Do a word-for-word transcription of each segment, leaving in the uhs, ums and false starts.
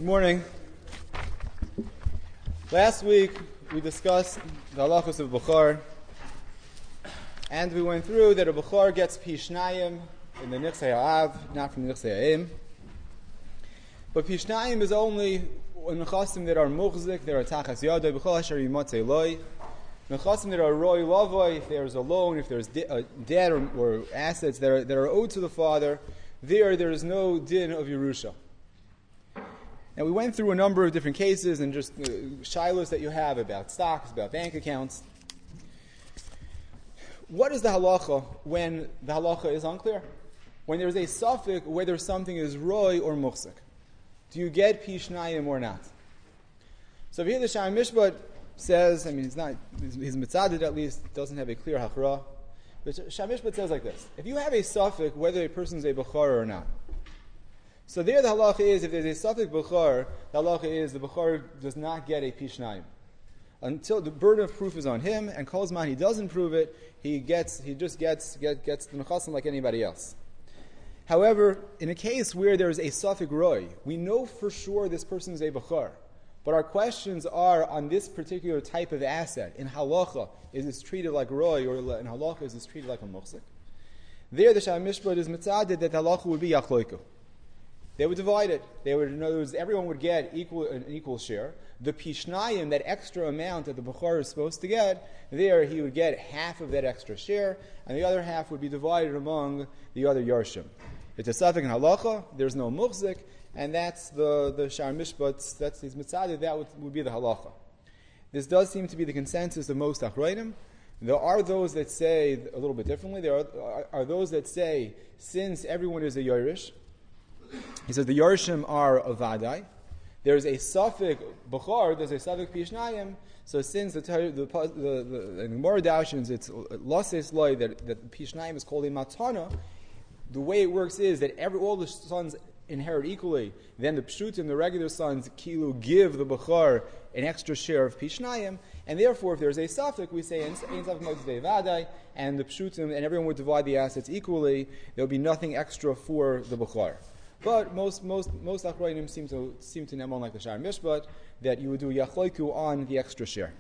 morning. Last week we discussed the halachos of Bechor, and we went through that a Bechor gets Pishnayim in the Nichsei Ha'av, not from the Nichsei Ha'im. But Pishnayim is only in Nechasim that are Muchzik, that are Tachas Yadai, B'chol Asher Yimatzei Loi. Nechasim that are Roi Lavoi, if there's a loan, if there's de- uh, debt or, or assets that are, that are owed to the father, there there is no din of Yerusha. Now we went through a number of different cases and just uh, shilos that you have about stocks, about bank accounts. What is the halacha when the halacha is unclear? When there's a suffix whether something is roi or muchzik. Do you get pishnayim or not? So here the Sha'ar Mishpat says, I mean it's not, his mitzadid at least doesn't have a clear hachra, but Sha'ar Mishpat says like this: if you have a suffix whether a person is a bechor or not, so there the halacha is, if there's a suffix bechor, the halacha is the bechor does not get a pishnayim until the burden of proof is on him, and kol zman he doesn't prove it, he gets he just gets get, gets the nechasim like anybody else. However, in a case where there is a suffix roi, we know for sure this person is a bechor, but our questions are on this particular type of asset. In halacha, is this treated like roi, or in halacha, is this treated like a muchzik? There, the Sha'ar Mishpat is mitzaded that the halacha would be yachloiku. They would divide it. They would, in other words, everyone would get equal an equal share. The pishnayim, that extra amount that the bechor is supposed to get, there he would get half of that extra share, and the other half would be divided among the other yarshim. It's a suffix in halacha. There's no muchzik, and that's the the Sha'ar Mishpat. That's his mitzadeh. That would, would be the halacha. This does seem to be the consensus of most achrayim. There are those that say a little bit differently. There are, are, are those that say since everyone is a yorish, he says the Yarshim are a vadai. There's a suffix bechor, there's a suffix pishnayim. So since the the the, the, the Gemara dashins, it's lases loy that that pishnayim is called a matana. The way it works is that every all the sons inherit equally. Then the pshutim, the regular sons, kilu give the bechor an extra share of pishnayim, and therefore if there's a suffix, we say ein suffix motzei vadai, and the pshutim and everyone would divide the assets equally. There would be nothing extra for the bechor. But most most most achrayim seem to seem to name on like the Sha'ar Mishpat that you would do yachloiku on the extra share.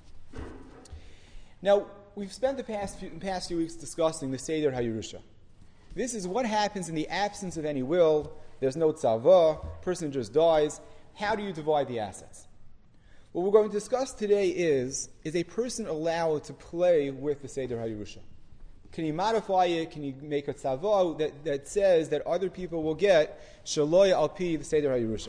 Now we've spent the past few, past few weeks discussing the Seder HaYerusha. This is what happens in the absence of any will. There's no tzava. Person just dies. How do you divide the assets? What we're going to discuss today is: is a person allowed to play with the Seder HaYerusha? Can you modify it? Can you make a tzava that, that says that other people will get shaloy al pi the Seder HaYerusha?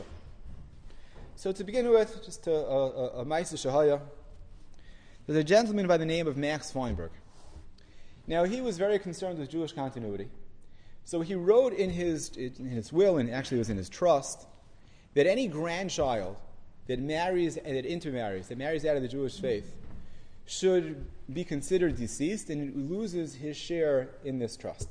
So to begin with, just a, a, a ma'aseh shahaya. There's a gentleman by the name of Max Feinberg. Now he was very concerned with Jewish continuity, so he wrote in his in his will, and actually it was in his trust, that any grandchild that marries and that intermarries, that marries out of the Jewish faith, should be considered deceased and loses his share in this trust.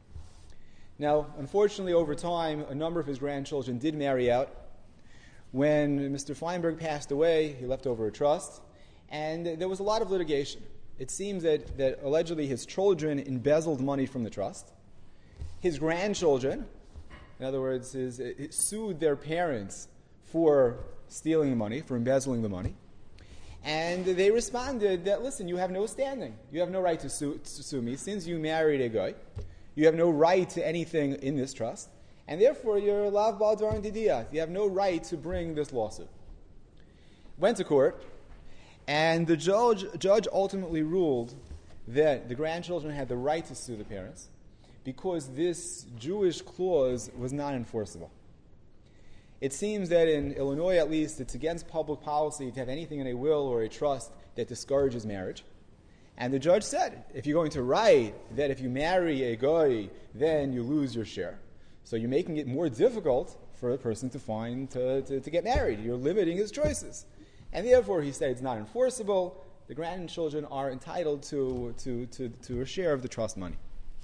Now, unfortunately, over time, a number of his grandchildren did marry out. When Mister Feinberg passed away, he left over a trust, and there was a lot of litigation. It seems that, that allegedly his children embezzled money from the trust. His grandchildren, in other words, his, his, sued their parents for stealing the money, for embezzling the money. And they responded that, listen, you have no standing. You have no right to sue, to sue me. Since you married a guy, you have no right to anything in this trust. And therefore, you're lav bal daran didiyah. You have no right to bring this lawsuit. Went to court, and the judge, judge ultimately ruled that the grandchildren had the right to sue the parents because this Jewish clause was not enforceable. It seems that in Illinois, at least, it's against public policy to have anything in a will or a trust that discourages marriage. And the judge said, if you're going to write that if you marry a guy, then you lose your share. So you're making it more difficult for a person to find, to, to, to get married. You're limiting his choices. And therefore, he said it's not enforceable. The grandchildren are entitled to, to, to, to a share of the trust money.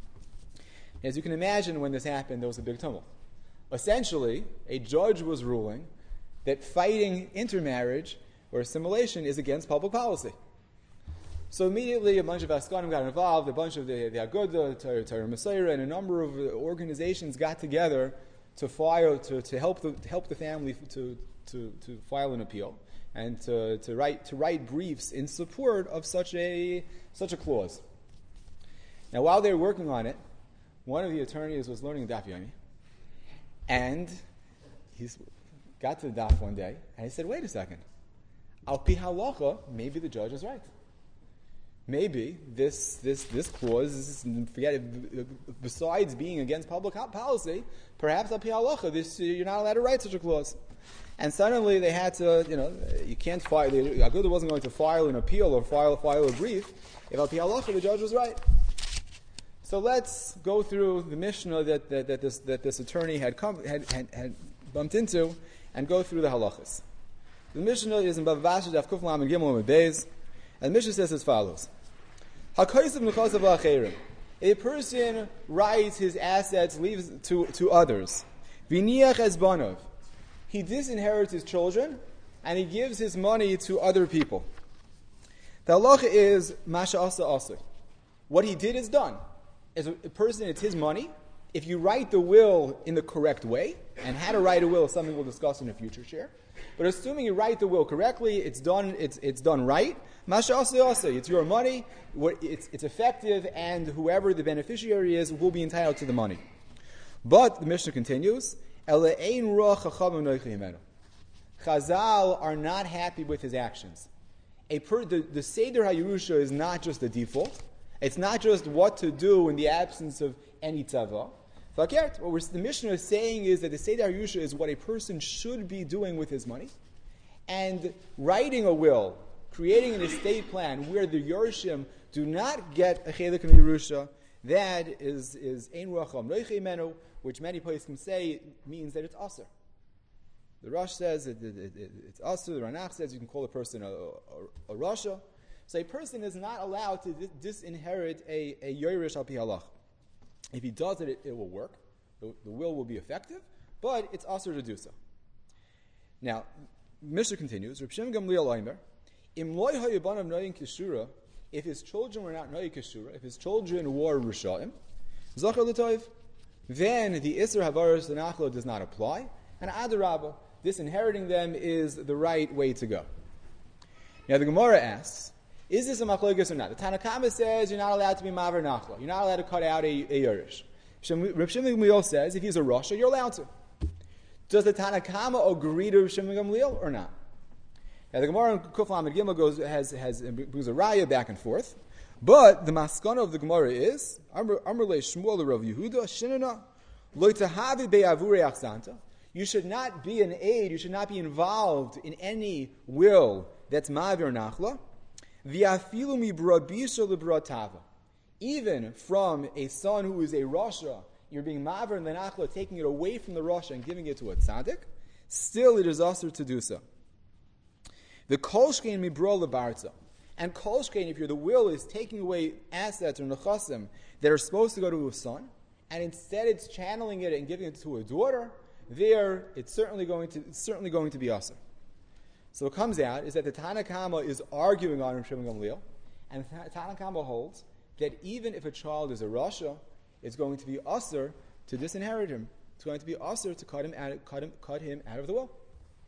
As you can imagine, when this happened, there was a big tumult. Essentially, a judge was ruling that fighting intermarriage or assimilation is against public policy. So immediately a bunch of Askanim got involved, a bunch of the, the Agudah, Torah Messiah, and a number of organizations got together to file, to, to help the to help the family to to, to file an appeal and to, to write to write briefs in support of such a such a clause. Now, while they were working on it, one of the attorneys was learning Daf Yomi, and he got to the Daf one day, and he said, "Wait a second, al pi halacha, maybe the judge is right. Maybe this this this clause is, forget it, besides being against public policy, perhaps al pi halacha, this you're not allowed to write such a clause." And suddenly they had to, you know, you can't file. Aguda wasn't going to file an appeal or file file a brief if al pi halacha the judge was right. So let's go through the Mishnah that, that, that this that this attorney had come had, had, had bumped into, and go through the halachas. The Mishnah is in Bava Basra Daf Kuf Lamed Gimel Amud Beis, and the Mishnah says as follows: Hakaisav nechasav la'acherim. A person writes his assets, leaves to to others. V'niach es banov. He disinherits his children, and he gives his money to other people. The halacha is masha asa asa. What he did is done. As a person, it's his money. If you write the will in the correct way, and how to write a will is something we'll discuss in a future share, but assuming you write the will correctly, it's done. It's it's done right. Masha asa asa. It's your money. It's it's effective, and whoever the beneficiary is will be entitled to the money. But the Mishnah continues. Chazal are not happy with his actions. A per, the, the Seder HaYerusha is not just the default. It's not just what to do in the absence of any tzava. What we're, the Mishnah is saying is that the Seder HaYerusha is what a person should be doing with his money. And writing a will, creating an estate plan where the Yerushim do not get a chelik in Yerusha, that is is ein ruacham noichei menu, which many places can say means that it's aser. The Rosh says it, it, it, it, it's aser. The Ranach says you can call a person a, a, a rasha. So a person is not allowed to disinherit a, a yoresh al pi halach. If he does it, it, it will work. The, the will will be effective, but it's aser to do so. Now, Mishnah continues. Reb Shimon Gamliel Omer, im loy hayibanav noyin kishura. If his children were not noyin kishura, if his children were rishaim, zachar l'toiv, then the Isser Havaras the Nachlo does not apply, and Adarabba, disinheriting them is the right way to go. Now the Gemara asks, is this a machlokes or not? The Tanna Kama says you're not allowed to be Maver Nachlo. You're not allowed to cut out a, a Yerush. Reb Shimon Gamliel says if he's a Rasha, you're allowed to. Does the Tanna Kama agree to Reb Shimon Gamliel or not? Now the Gemara in Kuf Lamed Gimel goes has has brings a raya back and forth. But the maskana of the Gemara is Amr Le Shmuel Rav Yehuda Shinana Lo Tahavi Be'avurei Achsanta. You should not be an aid. You should not be involved in any will that's Ma'avir Nachla. V'afilu mi brabisha lebratava. Even from a son who is a Rasha, you're being Ma'avir in the Nachla, taking it away from the Rasha and giving it to a tzaddik. Still, it is also to do so. The kolshkein mi bro lebarza. And kolshkein, if you're the will is taking away assets or nechasim that are supposed to go to a son, and instead it's channeling it and giving it to a daughter, there it's certainly going to it's certainly going to be asur. So what comes out is that the Tanna Kama is arguing on Reb Shimon Gamliel, and the Tanna Kama holds that even if a child is a rasha, it's going to be asur to disinherit him. It's going to be asur to cut him out, cut him cut him out of the will.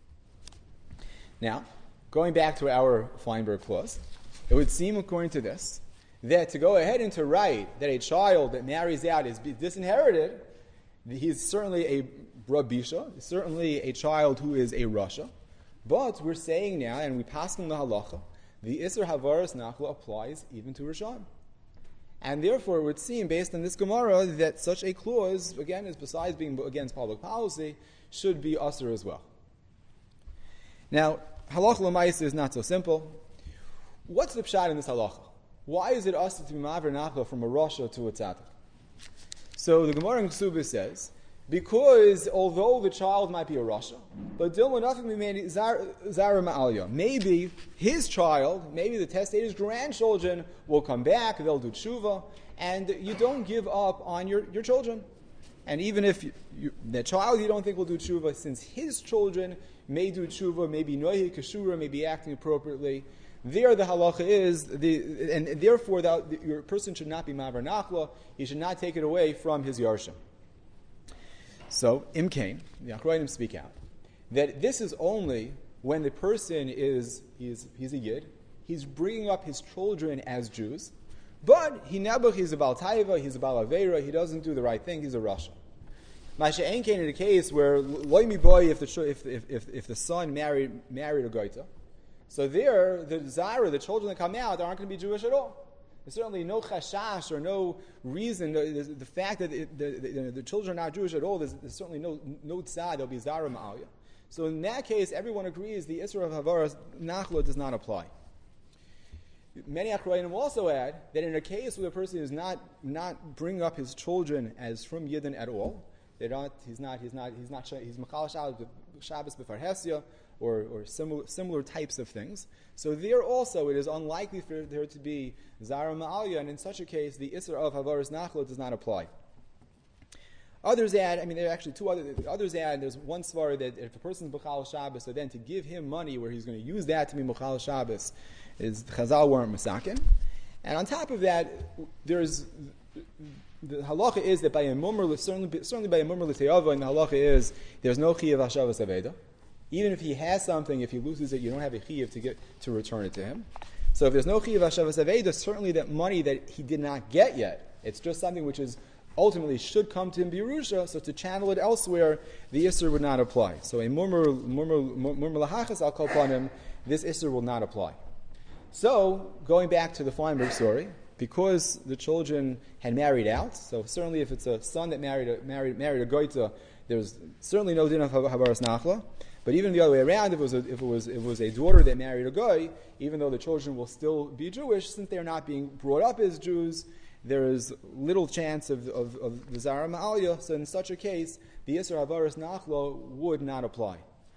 Now, going back to our Feinberg clause, it would seem, according to this, that to go ahead and to write that a child that marries out is disinherited, he's certainly a brabisha, certainly a child who is a rasha. But we're saying now, and we pass on the halacha, the Isser Havaras Nachla applies even to Rishon. And therefore, it would seem, based on this Gemara, that such a clause, again, is besides being against public policy, should be asur as well. Now, halacha l'maisa is not so simple. What's the pshat in this halacha? Why is it asur to be ma'aver nachla from a rasha to a tzaddik? So the Gemara in Ksubah says, because although the child might be a rasha, but dilma nothing be made zara ma'alya. Maybe his child, maybe the testator's grandchildren will come back, they'll do tshuva, and you don't give up on your, your children. And even if you, you, the child you don't think will do tshuva, since his children may do tshuva, maybe nohi kashura, may be acting appropriately, there the halacha is, the, and, and therefore the, the, your person should not be ma'aver nachla, he should not take it away from his yarshim. So, Imkain, the Achrayim speak out, that this is only when the person is he's, he's a Yid, he's bringing up his children as Jews, but he nebuch, he's a Baal Taiva, he's a Baal Aveira, he doesn't do the right thing, he's a Rasha. Masha Enkein in a case where loy mi boy, if the if if if, if the son married married a goita, so there the zara, the children that come out, aren't going to be Jewish at all. There's certainly no chashash or no reason. The, the fact that it, the, the, the children are not Jewish at all, there's, there's certainly no no tzad. There'll be zara ma'alya. So in that case, everyone agrees the isra of havaras nachla does not apply. Many Achrayim will also add that in a case where the person is not not bringing up his children as from Yidden at all, they don't. He's not. He's not. He's not. He's machal Shabbos b'far Hesia or or similar similar types of things. So there also, it is unlikely for there to be zara ma'alya, and in such a case, the isra of havaras nachla does not apply. Others add. I mean, there are actually two other. Others add. There's one svara that if a person is machal Shabbos, so then to give him money where he's going to use that to be machal Shabbos, is Chazal weren't masakin. And on top of that, there's the halacha is that by a mummer, certainly, certainly by a mummer l'teyava, and the halacha is there's no chiyuv hashavas aveda. Even if he has something, if he loses it, you don't have a chiyuv to get to return it to him. So if there's no chiyuv hashavas aveda, certainly that money that he did not get yet, it's just something which is ultimately should come to him birusha. So to channel it elsewhere, the isser would not apply. So a mummer mummer mummer lahachas al kol panim, this isser will not apply. So, going back to the Feinberg story, because the children had married out, so certainly if it's a son that married a, married, married a goita, there's certainly no din of havaras nachla. But even the other way around, if it was a, if it was if it was a daughter that married a goy, even though the children will still be Jewish, since they are not being brought up as Jews, there is little chance of of, of the zara ma'alya. So in such a case, the isra havaras nachla would not apply.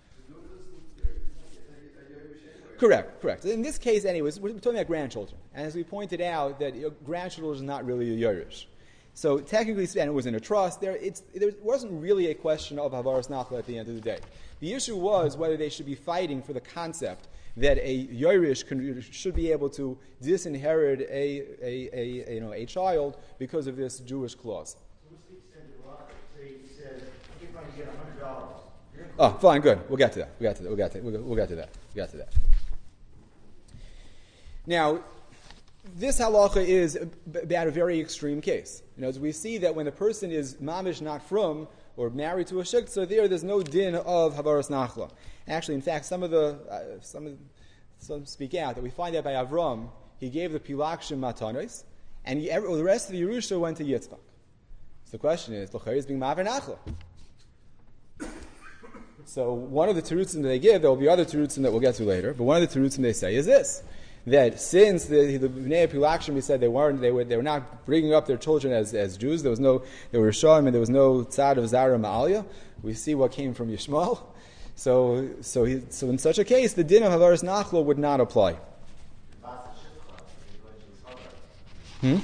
Correct, correct. In this case, anyways, we're talking about grandchildren. And as we pointed out, that you know, grandchildren is not really a Yerush. So technically, and it was in a trust, there, it's, there wasn't really a question of Havaras Nachla at the end of the day. The issue was whether they should be fighting for the concept that a Yerush can, should be able to disinherit a, a, a, a, you know, a child because of this Jewish clause. So what's the extent of the law? Say he says, if I get one hundred dollars. Oh, fine, good. We'll get to that. We'll get to that. We'll get to that. We'll get to that. We'll get to that. Now, this halacha is about a very extreme case. You know, as we see that when a person is mamish not from or married to a shik, so there, there's no din of havaras nachla. Actually, in fact, some of the uh, some of some speak out that we find that by Avram, he gave the pilakshim matanos, and he, every, the rest of the Yerusha went to Yitzchak. So the question is, l'chayr is being maver nachla. So one of the terutzim that they give, there will be other terutzim that we'll get to later, but one of the terutzim they say is this: that since the the Bnei Pilakshim, we said they weren't, they were they were not bringing up their children as, as Jews. There was no, they were Rishayim, and there was no tzad of Zara Ma'alya. We see what came from Yishmael. So so he, so in such a case, the din of Havaras Nachla would not apply. Hmm?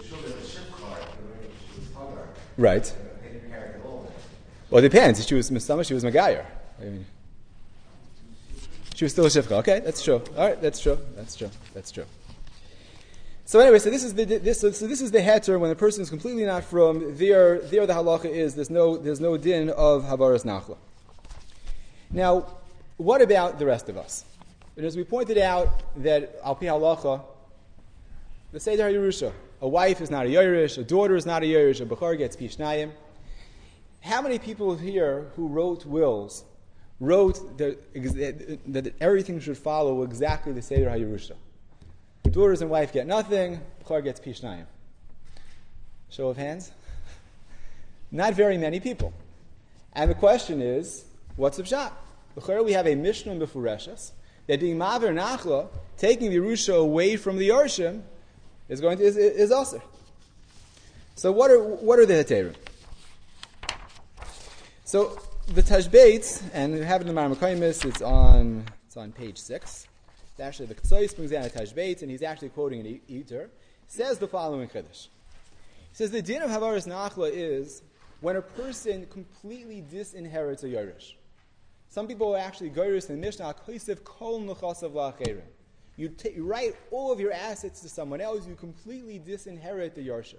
Right. Well, it depends. If she was Misama, she was Megayer. I mean, she was still a Shifcha. Okay, that's true. All right, that's true. That's true. That's true. So anyway, so this is the this so this is the heter when the person is completely not from there. There, the halacha is there's no there's no din of havaras nachla. Now, what about the rest of us? And as we pointed out that al pi halacha, the Seder HaYerusha, a wife is not a Yerush, a daughter is not a Yerush, a Bechor gets Pishnayim. How many people here who wrote wills wrote that, that everything should follow exactly the Seder HaYerusha? Daughters and wife get nothing, Bechor gets Pishnayim. Show of hands? Not very many people. And the question is, what's the pshat? Bechor, we have a Mishnah in Befureshes that being Maver Nachla, taking the Yerusha away from the Yorshim, is going to is, is Aser. So what are what are the Heterim? So the Tashbeit, and we have it in the Marmakaimis, it's on it's on page six. It's actually the Ktsois brings down a Tashbeit, and he's actually quoting an Eater. Says the following Chiddush. He says the din of Havaras Nachla is when a person completely disinherits a Yerush. Some people are actually Yerush in the Mishnah, Kosev Kol Nechasav La'acherim. You, t- you write all of your assets to someone else, you completely disinherit the Yarsha.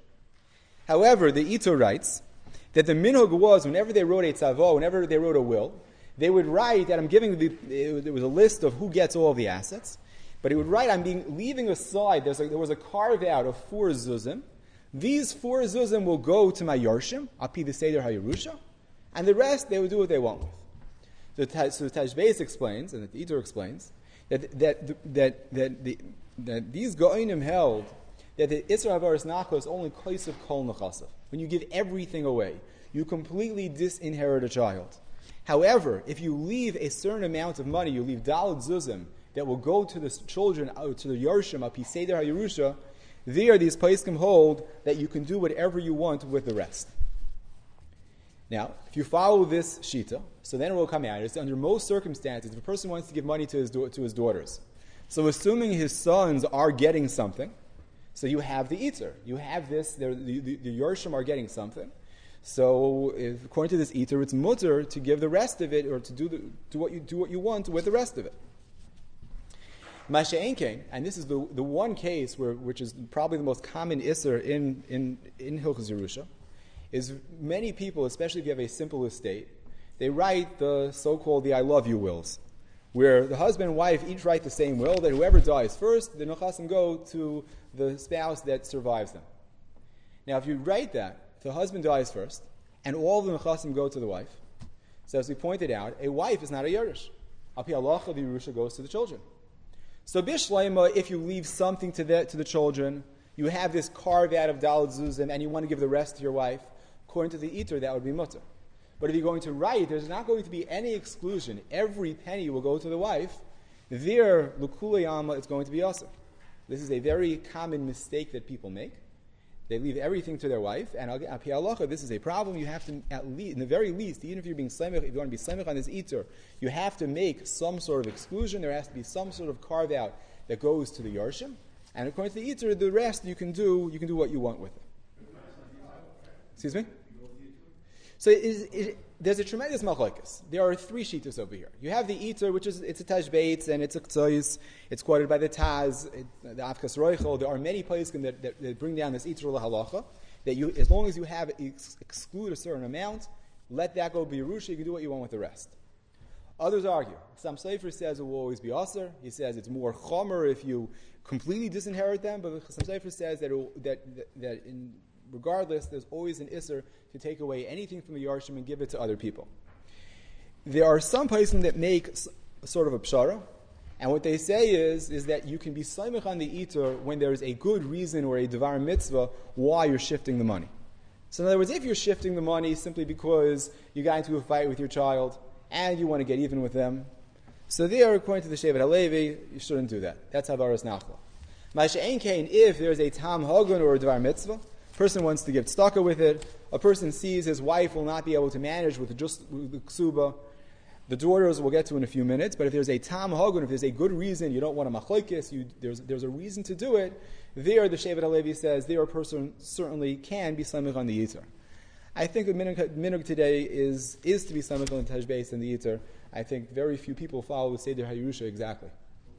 However, the Ito writes that the minhag was, whenever they wrote a tzavo, whenever they wrote a will, they would write that I'm giving the, there was a list of who gets all of the assets, but he would write, I'm being leaving aside, there's a, there was a carve out of four zuzim. These four zuzim will go to my Yarshim, Api the Seder HaYerusha, and the rest they would do what they want with. So, so the Tashbeis explains, and the Eitor explains, that that that that, the, that these Go'inim held that the Isra Havaras Nachla is only Kaisav Kol Nechasav. When you give everything away, you completely disinherit a child. However, if you leave a certain amount of money, you leave Daled Zuzim, that will go to the children, uh, to the Yarshim, Api Seder HaYerusha, there these Paiskim hold that you can do whatever you want with the rest. Now, if you follow this Shita, so then it will come out. It's under most circumstances, if a person wants to give money to his, do- to his daughters, so assuming his sons are getting something, so you have the Eater. You have this, the, the, the Yarshim are getting something. So, if, according to this Eater, it's mutter to give the rest of it, or to do, the, do, what, you, do what you want with the rest of it. Masha'enkein, and this is the, the one case where, which is probably the most common Isser in, in, in Hilchos Yerusha, is many people, especially if you have a simple estate, they write the so-called the I love you wills, where the husband and wife each write the same will, that whoever dies first, the nechasim go to the spouse that survives them. Now, if you write that, if the husband dies first, and all the nechasim go to the wife, so as we pointed out, a wife is not a Yerush. Api halacha, the Yerusha goes to the children. So Bishleima, if you leave something to the, to the children, you have this carve out of Daled Zuzim, and you want to give the rest to your wife, according to the Eater, that would be mutter. But if you're going to write, there's not going to be any exclusion. Every penny will go to the wife. There, L'kulei Alma, it's going to be asur. This is a very common mistake that people make. They leave everything to their wife, and Api halacha, this is a problem. You have to, at least, in the very least, even if you're being samech, if you want to be samech on this Eater, you have to make some sort of exclusion. There has to be some sort of carve out that goes to the Yarshim, and according to the Eater, the rest you can do. You can do what you want with it. Excuse me. So it is, it, there's a tremendous machlokes. There are three shitas over here. You have the Eater, which is it's a Tashbeitz and it's a Ktsois. It's quoted by the Taz, it, the Afkas Roichel. There are many places that, that, that bring down this Eater lahalacha. That you, as long as you have ex- exclude a certain amount, let that go be Yerusha. You can do what you want with the rest. Others argue. Sam Sefer says it will always be Aser. He says it's more chomer if you completely disinherit them. But Sam Sefer says that it, that, that that in regardless, there's always an Isser to take away anything from the Yarshim and give it to other people. There are some places that make s- sort of a pshara, and what they say is, is that you can be saimach on the Eater when there is a good reason or a devar mitzvah why you're shifting the money. So in other words, if you're shifting the money simply because you got into a fight with your child and you want to get even with them, so there, according to the Shevet HaLevi, you shouldn't do that. That's Havaras Nachla. Masha'en Kain, if there's a tam hagun or a devar mitzvah, person wants to give tzedakah with it. A person sees his wife will not be able to manage with just with the ksuba. The daughters we'll get to in a few minutes. But if there's a tam hagun, if there's a good reason, you don't want a machlokes, you there's there's a reason to do it. There, the Shevet HaLevi says, there a person certainly can be samech on the Yitzhar. I think the minhag today is is to be samech on the Tashbeis and the Yitzhar. I think very few people follow the Seder HaYerusha exactly.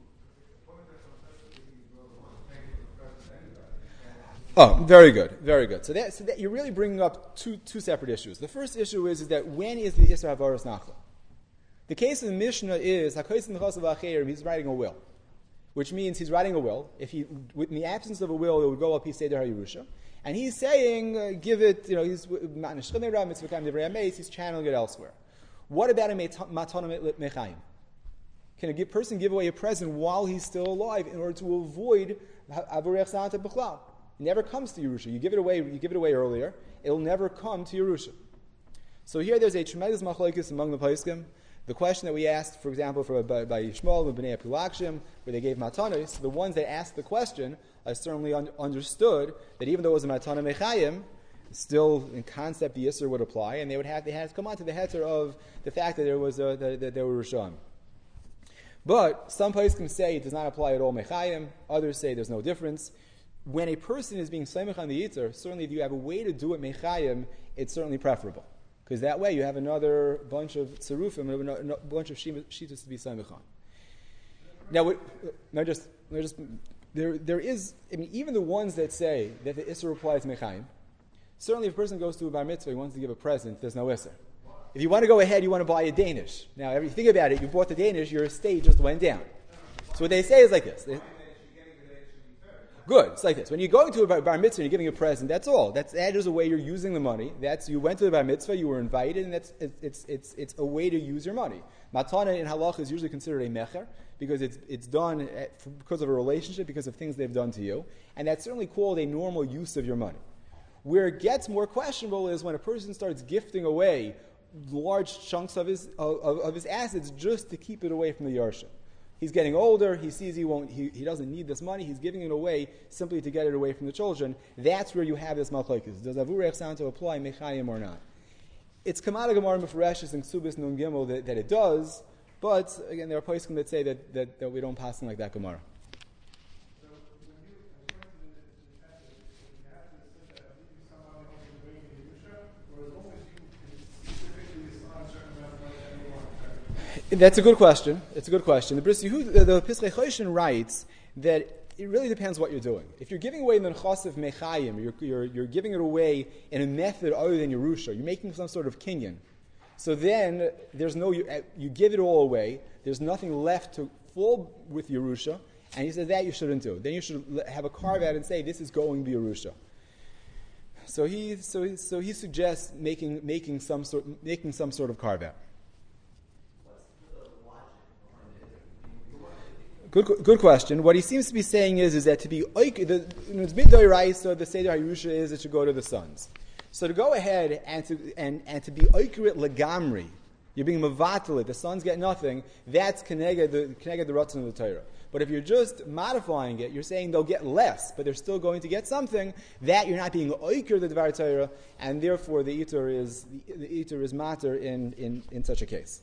Oh, very good, very good. So that, so that you're really bringing up two two separate issues. The first issue is, is that when is the Isra Havaras Nachla? The case of the Mishnah is he's writing a will, which means he's writing a will. If he, in the absence of a will, it would go up He Seder HaYerusha, and he's saying, uh, give it. You know, he's he's channeling it elsewhere. What about a matana mechayim? Can a person give away a present while he's still alive in order to avoid avarech santa b'chlal? It never comes to Yerusha. You give it away. You give it away earlier. It'll never come to Yerusha. So here, there's a tremendous machlokes among the poskim. The question that we asked, for example, for, by, by Yishmael and Bnei Apilakshim, where they gave matanos, the ones that asked the question, I certainly un- understood that even though it was a matana mechayim, still in concept the Yisr would apply, and they would have they had to come on to the heter of the fact that there was a, that, that there were Rishon. But some poskim say it does not apply at all mechayim. Others say there's no difference. When a person is being saimach on the Yitzhar, certainly if you have a way to do it mechayim, it's certainly preferable. Because that way you have another bunch of tzarufim, a bunch of shitas to be saimach on. Now, we, no, just, no, just there, there is. I mean, even the ones that say that the Isser applies mechayim, certainly if a person goes to a bar mitzvah, he wants to give a present, there's no Isser. If you want to go ahead, you want to buy a Danish. Now, if you think about it, you bought the Danish, your estate just went down. So what they say is like this. They, Good. It's like this. When you're going to a bar mitzvah and you're giving a present, that's all. That's that is a way you're using the money. That's you went to the bar mitzvah, you were invited, and that's it's it's it's, it's a way to use your money. Matana in halacha is usually considered a mecher because it's it's done at, because of a relationship, because of things they've done to you, and that's certainly called a normal use of your money. Where it gets more questionable is when a person starts gifting away large chunks of his of, of his assets just to keep it away from the yarsha. He's getting older. He sees he won't. He, he doesn't need this money. He's giving it away simply to get it away from the children. That's where you have this machlokes. Does avurech sound to apply mechayim or not? It's kamada gemara mefreshes and ksubis nun gimel that, that it does. But again, there are poskim that say that, that, that we don't pass them like that gemara. That's a good question. It's a good question. The Bris Yehud, the Pischei Choshen writes that it really depends what you're doing. If you're giving away the nechas of mechayim, you're, you're, you're giving it away in a method other than Yerusha, you're making some sort of kinyan. So then there's no you, you give it all away. There's nothing left to fall with Yerusha, and he says that you shouldn't do. Then you should have a carve out and say this is going to be Yerusha. So he so he, so he suggests making making some sort making some sort of carve out. Good, good question. What he seems to be saying is, is that to be oik, the midday rice, so the seder Yerusha is it should go to the sons. So to go ahead and to and, and to be oikrit legamri, you're being mavatalit. The sons get nothing. That's keneged the keneged the ratzon of the Torah. But if you're just modifying it, you're saying they'll get less, but they're still going to get something. That you're not being oikir the dvar Torah, and therefore the eater is the, the eater is matter in, in, in such a case.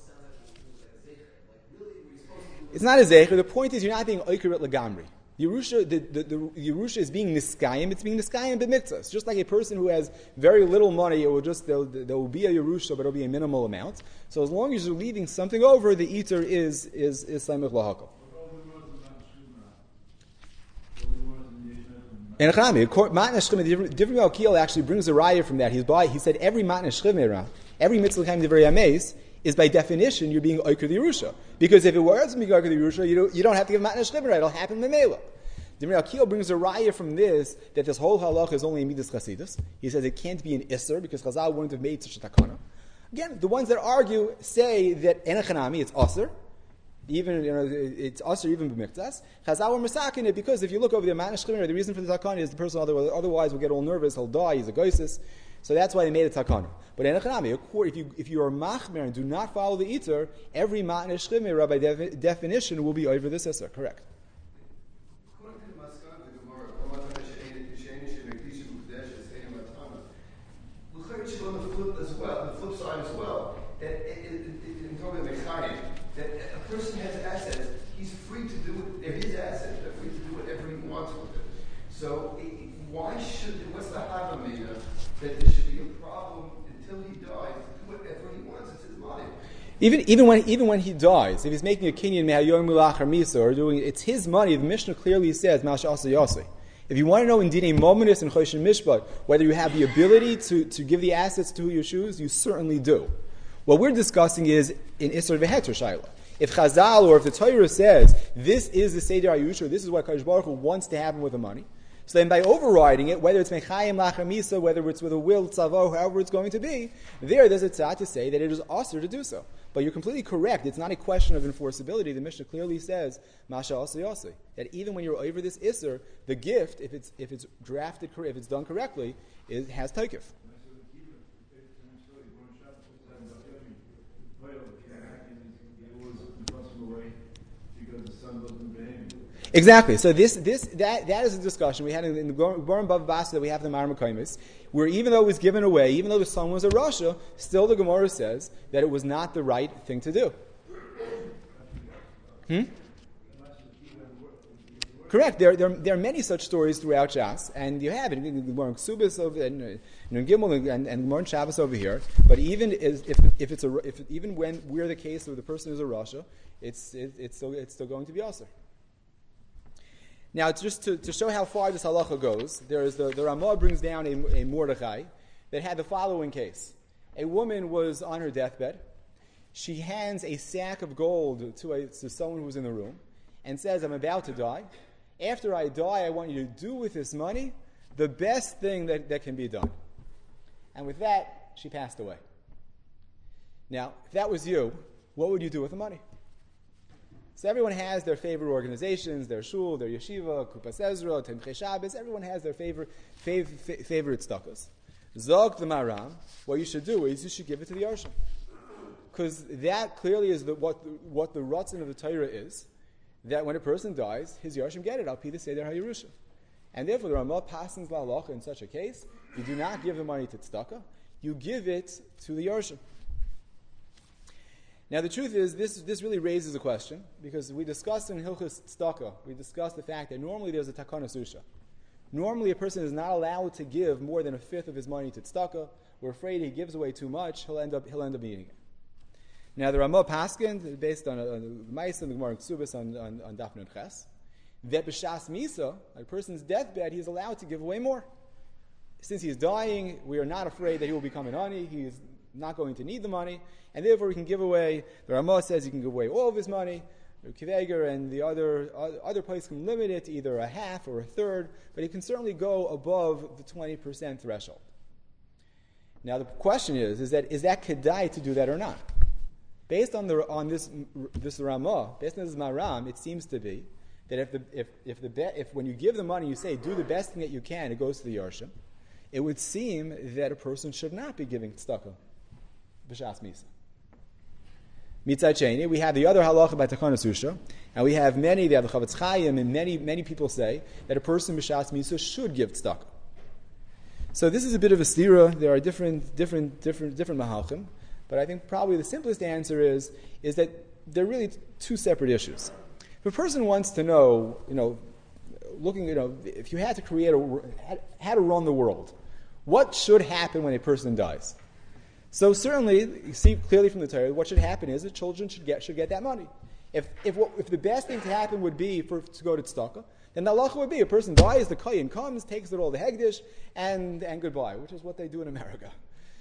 It's not a zecher. The point is, you're not being oikeret legamri. Yerusha, the, the, the Yerusha is being niskayim. It's being niskayim b'mitzvahs. Just like a person who has very little money, it will just there will be a Yerusha, but it'll be a minimal amount. So as long as you're leaving something over, the eater is is is samech lahakol. And Chami, matnas shchim, different Alkiel actually brings a raya from that. He's by he said every matnas shchim, every mitzvah kaim divrei yameis, is by definition you're being oikr the Yerusha. Because if it was being oikr the Yerusha, you don't, you don't have to give matnas shchivra. It'll happen memela. Dimri Akil brings a raya from this that this whole halach is only a midas chasidus. He says it can't be an isser because Chazal wouldn't have made such a takana. Again, the ones that argue say that enachanami it's aser, even you know it's aser even b'miktas. Chazal were masakin it because if you look over the matnas shchivra, the reason for the takana is the person otherwise, otherwise will get all nervous. He'll die. He's a goisis. So that's why they made a takana. But enachanami, if you if you are machmer and do not follow the eater, every matnas shchivra by defi- definition will be over this isser. Correct. On the flip as well, the flip side as well, that it, it, it, in talking about mechanic, that a person has assets, he's free to do it. They're his assets. They're free to do whatever he wants with it. So it, why should what's the havamina that there should be a problem until he dies to do whatever he wants? It's his money. Even even when even when he dies, if he's making a kinyan me'ayom mulach or misa or doing it's his money. The Mishnah clearly says masha asa yasi. If you want to know in Dinei Mominus and Choshen Mishpat whether you have the ability to, to give the assets to who you choose, you certainly do. What we're discussing is in Isser V'Heter Shaila. If Chazal or if the Torah says this is the Seder HaYusha, this is what Kadosh Baruch Hu wants to happen with the money, so then by overriding it, whether it's Mechayim Lachar Misa, whether it's with a will, tzavo, however it's going to be, there there's a tzad to say that it is osir to do so. But you're completely correct. It's not a question of enforceability. The Mishnah clearly says, Masha Asa Yasi, that even when you're over this Isser, the gift, if it's if it's drafted, if it's done correctly, it has taikif. Exactly. So this, this, that, that is a discussion we had in, in the Goran Bav Basa that we have the Mar Mekaymis, where even though it was given away, even though the son was a Rasha, still the Gemara says that it was not the right thing to do. Hmm? Correct. There, there, there are many such stories throughout Shas, and you have it in the Gemara Ksubis over and in Gimel and and Gemara Shabbos over here. But even if if it's a if even when we're the case where the person is a Rasha, it's it, it's still it's still going to be also. Now, just to, to show how far this halacha goes, there is the, the Ramah brings down a, a Mordechai that had the following case. A woman was on her deathbed. She hands a sack of gold to, a, to someone who's in the room and says, I'm about to die. After I die, I want you to do with this money the best thing that, that can be done. And with that, she passed away. Now, if that was you, what would you do with the money? So everyone has their favorite organizations, their shul, their yeshiva, Kupas Ezra, Temchei Shabbos. Everyone has their favorite fav, fav, favorite stuccas. Zog the Maram, what you should do is you should give it to the Yarshim. Because that clearly is the, what, the, what the Ratzon of the Torah is, that when a person dies, his Yarshim get it. Al Pi the Seder HaYerusha. And therefore, the Ramah passes la'alacha in such a case. You do not give the money to tzedakah. You give it to the Yarshim. Now, the truth is, this, this really raises a question, because we discussed in Hilchos Tzedakah, we discussed the fact that normally there's a takana susha. Normally, a person is not allowed to give more than a fifth of his money to tzedakah. We're afraid he gives away too much, he'll end up, he'll end up eating it. Now, the Ramah Paskin, based on, on the Ma'aseh and the Gemara Ksubas on, on, on Daf Nun Ches, that b'shas misa, a person's deathbed, he is allowed to give away more. Since he is dying, we are not afraid that he will become an ani. He is not going to need the money, and therefore he can give away. The Ramah says he can give away all of his money. Kiveger and the other other place can limit it to either a half or a third, but he can certainly go above the twenty percent threshold. Now the question is: is that is that kedai to do that or not? Based on the on this this Ramah, based on this Maram, it seems to be that if the if if the be, if when you give the money you say do the best thing that you can, it goes to the Yarshim. It would seem that a person should not be giving tzedakah b'shas misa. Mitzad Sheni, we have the other halacha by Takana Susha, and we have many, we have the Chavetz Chaim, and many, many people say that a person b'shas misa should give tzedakah. So this is a bit of a stira. There are different, different, different, different mahalchim, but I think probably the simplest answer is is that they're really two separate issues. If a person wants to know, you know, looking, you know, if you had to create a, how to run the world, what should happen when a person dies? So certainly, you see clearly from the Torah, what should happen is that children should get should get that money. If if what, if the best thing to happen would be for to go to tzedakah, then the halacha would be a person dies, the kohen comes, takes it all the hegdish, and and goodbye, which is what they do in America.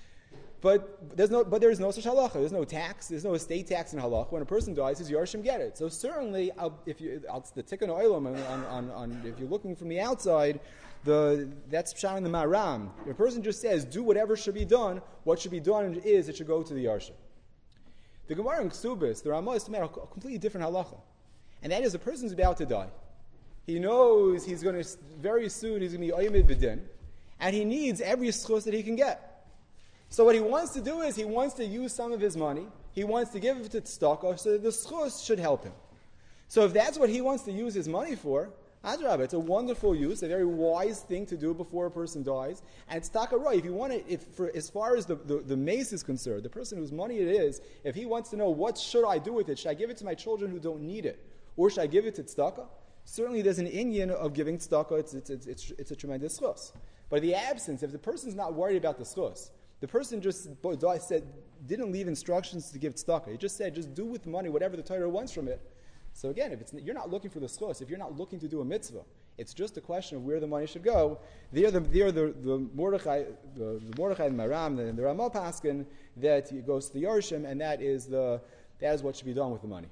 But there's no but there is no such halacha. There's no tax. There's no estate tax in halacha. When a person dies, his yarshim get it. So certainly, I'll, if you I'll, the tikkun oilam on, on, on if you're looking from the outside, the that's pshat in the maram. If a person just says do whatever should be done, what should be done is it should go to the yarshim. The Gemara in Ksubis, the Ramah is to make a completely different halacha, and that is a person's about to die. He knows he's going to very soon he's going to be oyimid b'din, and he needs every schus that he can get. So what he wants to do is he wants to use some of his money. He wants to give it to tzedakah so that the schus should help him. So if that's what he wants to use his money for, adrabah, it's a wonderful use, a very wise thing to do before a person dies. And it's takaroy. If you want to, if for as far as the, the, the mace is concerned, the person whose money it is, if he wants to know what should I do with it, should I give it to my children who don't need it, or should I give it to tzedakah? Certainly there's an inyan of giving tzedakah. It's, it's, it's, it's, it's a tremendous schus. But in the absence, if the person's not worried about the schus, the person just said, didn't leave instructions to give tzedakah. He just said, just do with the money whatever the Torah wants from it. So again, if it's, you're not looking for the schos, if you're not looking to do a mitzvah, it's just a question of where the money should go. There, the there the the Mordechai, the, the Mordechai and Maram, the, the Ramah Paskin, that it goes to the Yarshim, and that is the that is what should be done with the money.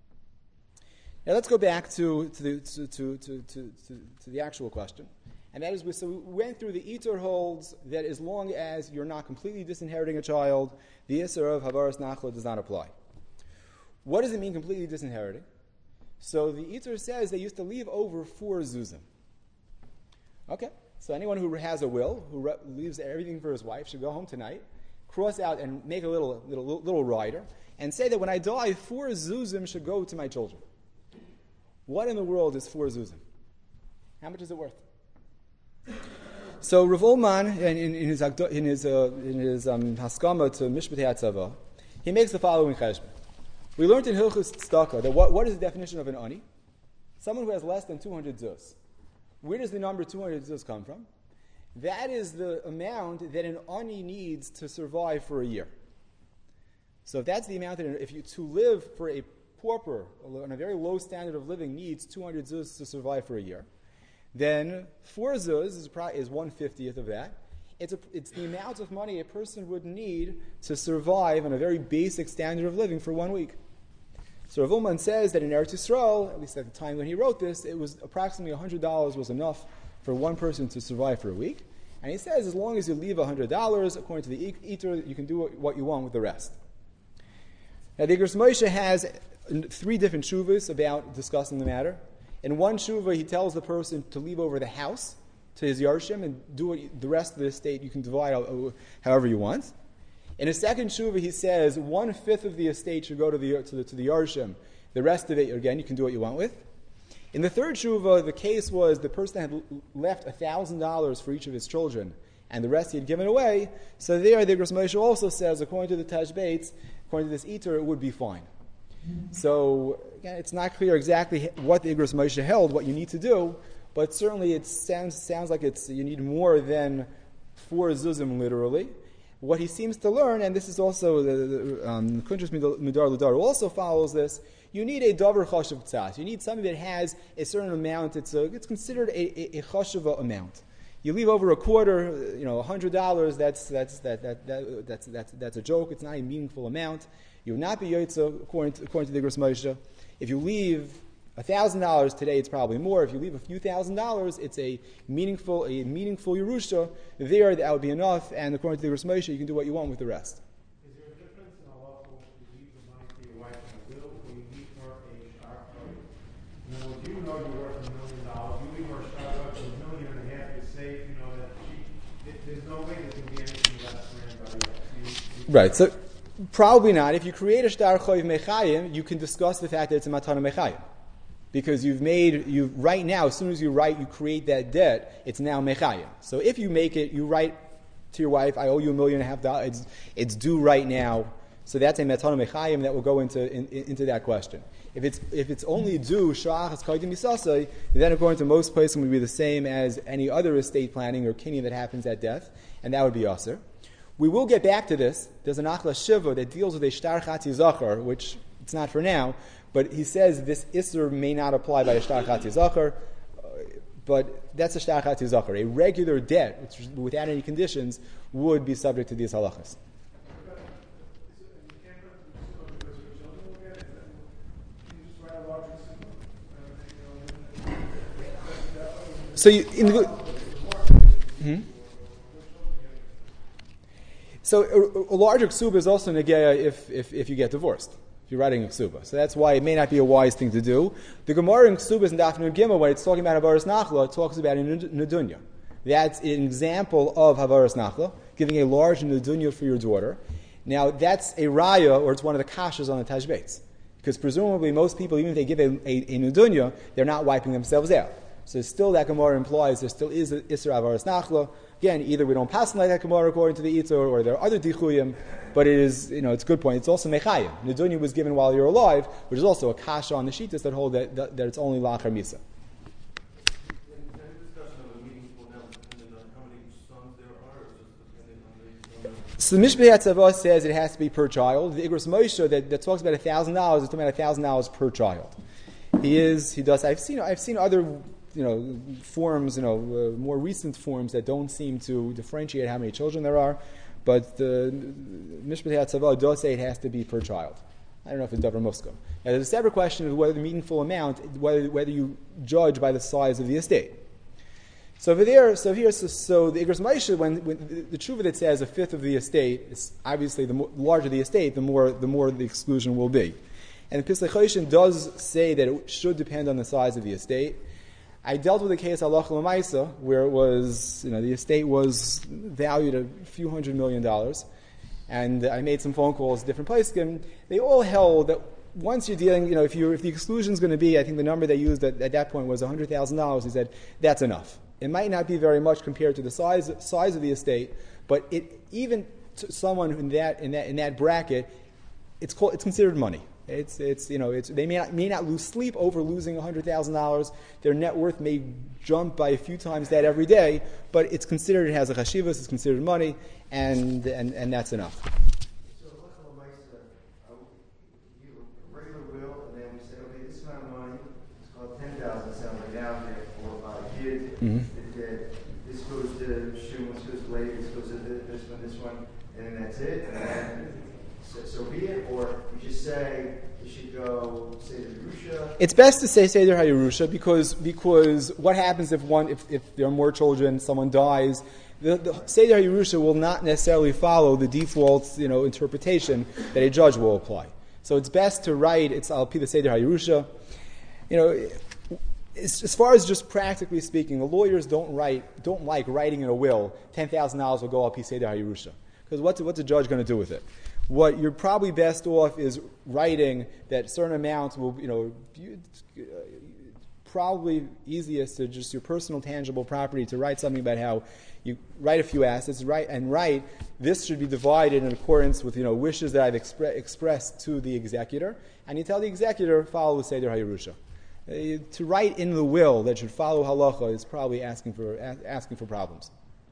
Now let's go back to to the to to to, to, to, to the actual question. And that is, we, so we went through the Itur holds that as long as you're not completely disinheriting a child, the Isser of Havaras Nachla does not apply. What does it mean completely disinheriting? So the Itur says they used to leave over four zuzim. Okay, so anyone who has a will, who re- leaves everything for his wife, should go home tonight, cross out and make a little little little rider, and say that when I die, four zuzim should go to my children. What in the world is four zuzim? How much is it worth? So Rav Ullman, in, in, in his in his uh, in his um, haskama to Mishpatei Hatzava, he makes the following cheshbon. We learned in Hilchos Tzedakah that what, what is the definition of an ani? Someone who has less than two hundred zuz. Where does the number two hundred zuz come from? That is the amount that an ani needs to survive for a year. So if that's the amount that if you to live for a pauper on a very low standard of living needs two hundred zuz to survive for a year, then four zuz is, is one fiftieth of that. It's, a, it's the amount of money a person would need to survive on a very basic standard of living for one week. So Rav Ullman says that in Eretz Yisrael, at least at the time when he wrote this, it was approximately one hundred dollars was enough for one person to survive for a week. And he says as long as you leave one hundred dollars, according to the Eater, you can do what you want with the rest. Now the Igros Moshe has three different shuvas about discussing the matter. In one shuva, he tells the person to leave over the house to his yarshim and do it, the rest of the estate you can divide however you want. In a second shuva, he says one fifth of the estate should go to the to the, to the yarshim. The rest of it, again, you can do what you want with. In the third shuva, the case was the person had left a thousand dollars for each of his children, and the rest he had given away. So there, the Igros Moshe also says, according to the Tashbates, according to this Eater, it would be fine. So again, it's not clear exactly what the Igros Moshe held, what you need to do. But certainly it sounds sounds like it's you need more than four zuzim literally. What he seems to learn, and this is also the Kuntres Midar Ladar also follows this, you need a davar chashuv tzas. You need something that has a certain amount. It's a, it's considered a, a, a chashuva amount. You leave over a quarter, you know, a hundred dollars. That's that's that, that, that that's that's that's a joke. It's not a meaningful amount. You will not be yotza according to, according to the Igros Moshe. If you leave A thousand dollars today, it's probably more. If you leave a few thousand dollars, it's a meaningful, a meaningful Yerusha. There, that would be enough. And according to the Igros Moshe, you can do what you want with the rest. Is there a difference in Allah if you leave the money to your wife in a will, or you leave her a sharp code? In other words, you know you're worth a million dollars. You leave her a sharp code for a million and a half. You're safe. You know that she. It, there's no way there can be anything less for anybody else. You, you right. So. Probably not. If you create a shtar choiv mechayim, you can discuss the fact that it's a matana mechayim. Because you've made, you right now, as soon as you write, you create that debt, it's now mechayim. So if you make it, you write to your wife, I owe you a million and a half dollars, it's, it's due right now. So that's a matana mechayim that will go into in, into that question. If it's if it's only due sha'achas kaidim misasai, then according to most places it would be the same as any other estate planning or kinyan that happens at death, and that would be aser. We will get back to this. There's an Achla Shiva that deals with a shtar chatzi zachar, which it's not for now, but he says this isser may not apply by a shtar chatzi zachar, uh, but that's a shtar chatzi zachar. A regular debt, which, without any conditions, would be subject to these halachas. So you, in the... Hmm? So a, a larger ksuba is also negeya if, if, if you get divorced, if you're writing a ksuba. So that's why it may not be a wise thing to do. The Gemara in ksubas in Daf Nun Gimel, when it's talking about Havaras Nachla, it talks about a nedunya. That's an example of Havaras Nachla, giving a large nedunya for your daughter. Now that's a raya, or it's one of the kashas on the Tashbates. Because presumably most people, even if they give a, a, a nedunya, they're not wiping themselves out. So still that Gemara implies there still is an Isser Havaras Nachla. Again, either we don't pass like that Gemara according to the Yitzor, or there are other Dichuyim, but it is, you know, it's a good point. It's also Mechayim. Nedunya was given while you're alive, which is also a kasha on the Shittas that hold that, that, that it's only Lachar Misa. So the Mishpei HaTzavah says it has to be per child. The Igros Moshe that, that talks about a thousand dollars is talking about a thousand dollars per child. He is, he does. I've seen, I've seen other, you know, forms, you know, uh, more recent forms that don't seem to differentiate how many children there are, but the Mishpei HaTzavah does say it has to be per child. I don't know if it's Davar Muska. Now, there's a separate question of whether the meaningful amount, whether whether you judge by the size of the estate. So over there, so here, so, so the Igros Moshe, when, when the, the tshuva that says a fifth of the estate is obviously the more, larger the estate, the more the more the exclusion will be. And the Pislei Choshen does say that it should depend on the size of the estate. I dealt with a case halacha l'maisa where it was, you know, the estate was valued at a few hundred million dollars, and I made some phone calls to different places, and they all held that once you're dealing, you know, if you if the exclusion is going to be, I think the number they used at, at that point was a hundred thousand dollars. He said that's enough. It might not be very much compared to the size size of the estate, but it even to someone in that in that in that bracket, it's called it's considered money. It's it's you know it's they may not may not lose sleep over losing a hundred thousand dollars. Their net worth may jump by a few times that every day, but it's considered it has a chashivas. It's considered money, and and, and that's enough. So halacha l'maisa, you a regular will, and then we say, okay, this amount of money, it's called ten thousand. Sounds like now here for about a kid. Mm-hmm. That this goes to Shum, this goes to Levi, this goes to this one, this one, and then that's it, and then so, so be it, or you just say you should go say the Yerusha. It's best to say Seder HaYerusha because because what happens if one if, if there are more children, someone dies, the, the Seder HaYerusha will not necessarily follow the default you know interpretation that a judge will apply. So it's best to write it's Al Pi the Seder HaYerusha. You know, it's, as far as just practically speaking, the lawyers don't write don't like writing in a will ten thousand dollars will go Al Pi Seder HaYerusha because what's what's a judge going to do with it? What you're probably best off is writing that certain amounts will, you know, you, uh, probably easiest to just your personal tangible property to write something about how you write a few assets, write and write this should be divided in accordance with you know wishes that I've expre- expressed to the executor, and you tell the executor follow the Seder HaYerusha. Uh, to write in the will that should follow halacha is probably asking for a- asking for problems.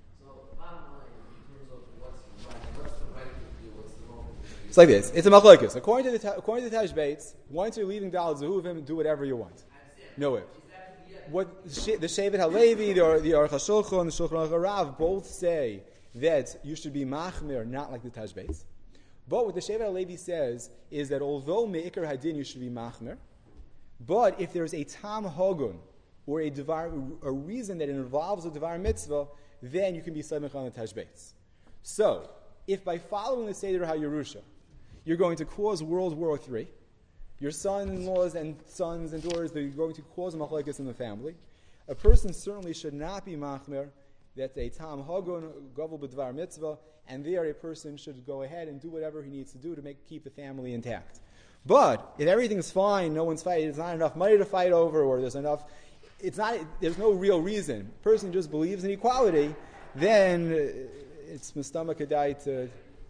It's like this. It's a machlokes. According to the according to the Tashbates, once you're leaving Daled Zehuvim, do whatever you want. No way. What the Shevet Halevi, the the Aruch HaShulchan, and the Shulchan Aruch HaRav both say that you should be machmir, not like the Tashbates. But what the Shevet Halevi says is that although me'ikar hadin you should be machmir, but if there's a tam hogun or a devar, a reason that it involves a devar mitzvah, then you can be samech on the Tashbates. So, if by following the Seder HaYerusha you're going to cause World War Three, your sons-in-laws and sons and daughters, they're going to cause a machlokes in the family, a person certainly should not be machmer. That's a tam hagun gavel b'dvar mitzvah, and there a person should go ahead and do whatever he needs to do to make keep the family intact. But if everything's fine, no one's fighting, there's not enough money to fight over, or there's enough, it's not. There's no real reason. A person just believes in equality, then it's mistama kedai to.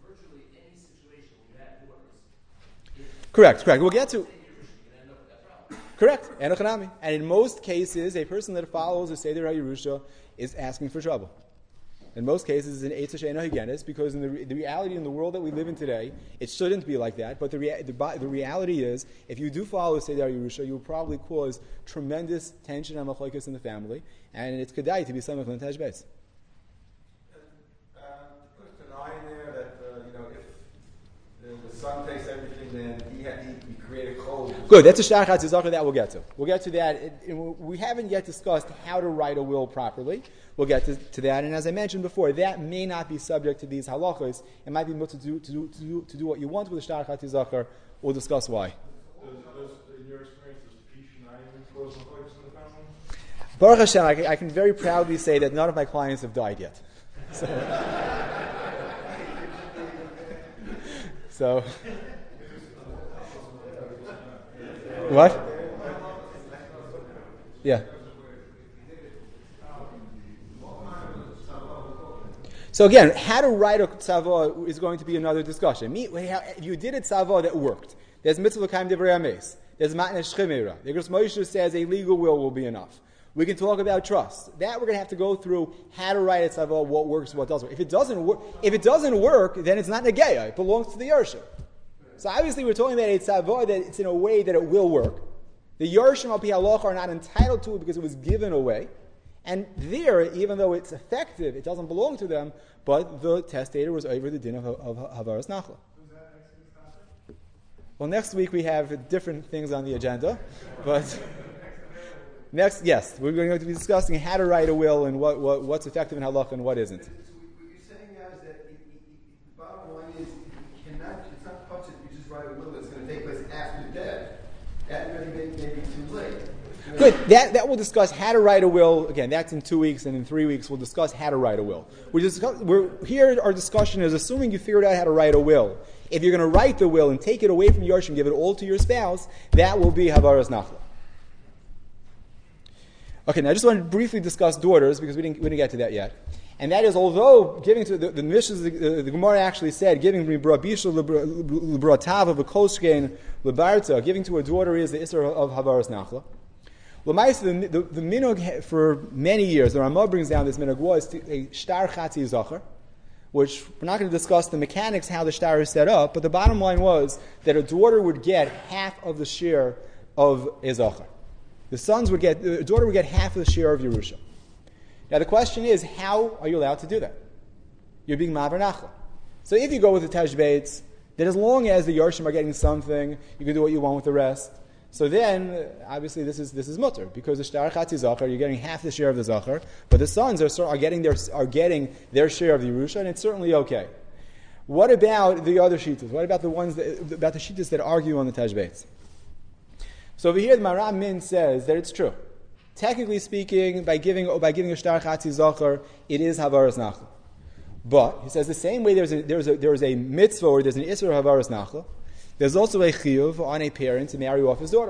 Correct, correct. We'll get to... Correct, and in most cases, a person that follows the Seder HaYerusha is asking for trouble. In most cases, it's an Eitz She'eino Higienis, because in the, re- the reality in the world that we live in today, it shouldn't be like that, but the, rea- the, the reality is, if you do follow the Seder HaYerusha, you will probably cause tremendous tension and machlokes in the family, and it's kedai to be samech on Tashbetz. The son takes everything, then he, had, he, he created code. Good, that's a shtar chatzizachar that we'll get to. We'll get to that. It, it, we haven't yet discussed how to write a will properly. We'll get to, to that. And as I mentioned before, that may not be subject to these halachos. It might be able to do, to do, to do, to do what you want with a shtar chatzizachar. We'll discuss why. Does, does, in your experience, does peace not even cause machlokes in the family? Baruch Hashem, I, I can very proudly say that none of my clients have died yet. So... So, what? Yeah. So again, how to write a tzava is going to be another discussion. If you did a tzava that worked, there's mitzvah kaim divrei ames, there's matnes shchimera. The Gros Moshe says a legal will will be enough. We can talk about trust. That we're going to have to go through how to write a tzava, what works, what doesn't work. If it doesn't work, if it doesn't work, then it's not negeya. It belongs to the Yershim. So obviously we're talking about a tzava that it's in a way that it will work. The Yershim al pi halacha are not entitled to it because it was given away. And there, even though it's effective, it doesn't belong to them, but the testator was over the din of, of, of Havaras Nachla. Well, next week we have different things on the agenda, but... Next, yes, we're going to be discussing how to write a will and what, what what's effective in halacha and what isn't. So what you're saying now is that it, it, it, the bottom line is you cannot, it's not touch it, you just write a will that's going to take place after death. That may, may, may be too late. You know? Good. That that we'll discuss how to write a will. Again, that's in two weeks, and in three weeks we'll discuss how to write a will. We discuss, we're here. Our discussion is assuming you figured out how to write a will. If you're going to write the will and take it away from Yarshim, give it all to your spouse, that will be Havaras Nachla. Okay, now I just want to briefly discuss daughters because we didn't we didn't get to that yet. And that is, although giving to the the, the, the, the Gemara actually said giving brabisha lebratava v'kolshkein lebarta, giving to a daughter is the isser of Havaras Nachla. L'maisa, the, the, the minhag for many years, the Ramah brings down this minhag was a shtar chatzi zachar, which we're not going to discuss the mechanics how the shtar is set up, but the bottom line was that a daughter would get half of the share of a zachar. The sons would get, the daughter would get half of the share of Yerusha. Now the question is, how are you allowed to do that? you're being Maver Nachla. So if you go with the Tashbeitz, then as long as the Yarshim are getting something, you can do what you want with the rest. So then, obviously, this is this is mutter because the Shtar Chatzi Zachar, you're getting half the share of the Zachar, but the sons are are getting their are getting their share of the Yerusha, and it's certainly okay. What about the other shittas? What about the ones that, about the shittas that argue on the Tashbeitz? So over here, the Maram Min says that it's true. Technically speaking, by giving by giving a Shtar Chatzi Zachar, it is Havaras Nachla. But he says the same way there's a there's a there's a mitzvah or there's an Isser Havaras Nachla. There's also a chiyuv on a parent to marry off his daughter.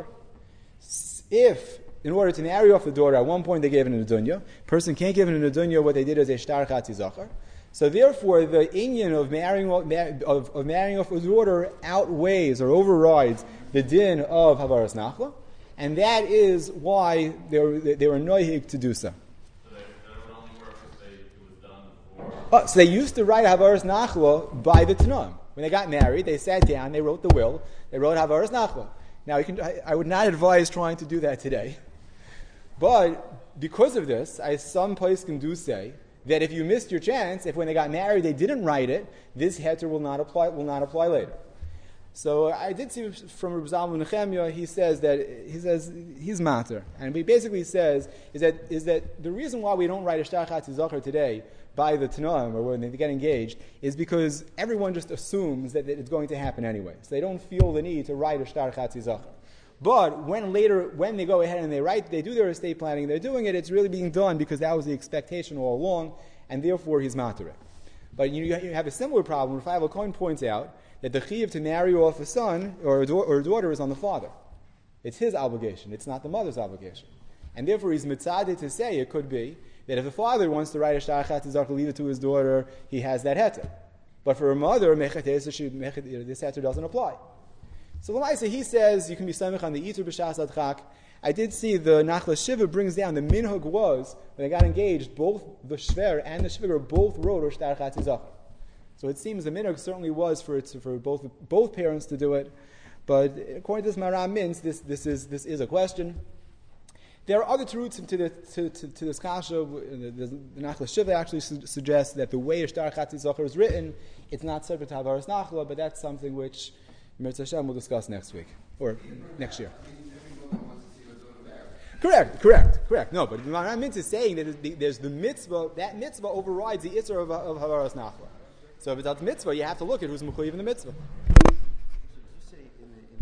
If, in order to marry off the daughter, at one point they gave it in a dunya, person can't give it in a dunya, what they did is a shtar chatzi zachar. So therefore, the inyan of marrying of, of marrying off a daughter outweighs or overrides the din of havaras nachla, and that is why they were they were noihig to do so. So they, that would only work if they, it was done before. Oh, so they used to write havaras nachla by the Tanam. When they got married, they sat down, they wrote the will, they wrote Havaras Nachla. Now, you can, I, I would not advise trying to do that today. But because of this, I, some place can do say that if you missed your chance, if when they got married they didn't write it, this heter will not apply, will not apply later. So I did see from Reb Zalman Nechemia, he says that he says he's mater, and what he basically says is that is that the reason why we don't write a shtar chatzi zachar today by the Tanaim or when they get engaged is because everyone just assumes that it's going to happen anyway, so they don't feel the need to write a shtar chatzi zachar. But when later, when they go ahead and they write, they do their estate planning, they're doing it, it's really being done because that was the expectation all along, and therefore he's mater. But you, you have a similar problem. Rafael Cohen points out that the chiyuv to marry off a son or a, do- or a daughter is on the father. It's his obligation. It's not the mother's obligation. And therefore he's mitzadeh to say it could be that if the father wants to write a shtar chatzi zachar, leave it to his daughter, he has that heter. But for a mother, this heter doesn't apply. So Lamaisa, he says you can be samech on the Yitur b'shas adchak. I did see the Nachla Shiva brings down the minhag was when they got engaged, both the shver and the shviger both wrote or shtar chatzi zachar. So it seems the minhag certainly was for it, for both both parents to do it. But according to this Maram Mintz, this this is this is a question. There are other truths to, the, to, to, to this kasha. The, the, the Nachla Shiva actually su- suggests that the way a shtar chatzi zachar is written, it's not separate to havaras nachla, but that's something which Mirz Hashem will discuss next week or next year. Correct, correct, correct. No, but Maram Mintz is saying that there's the mitzvah. That mitzvah overrides the isser of, of havaras nachla. So if it's a mitzvah, you have to look at who's mechuyev in the mitzvah.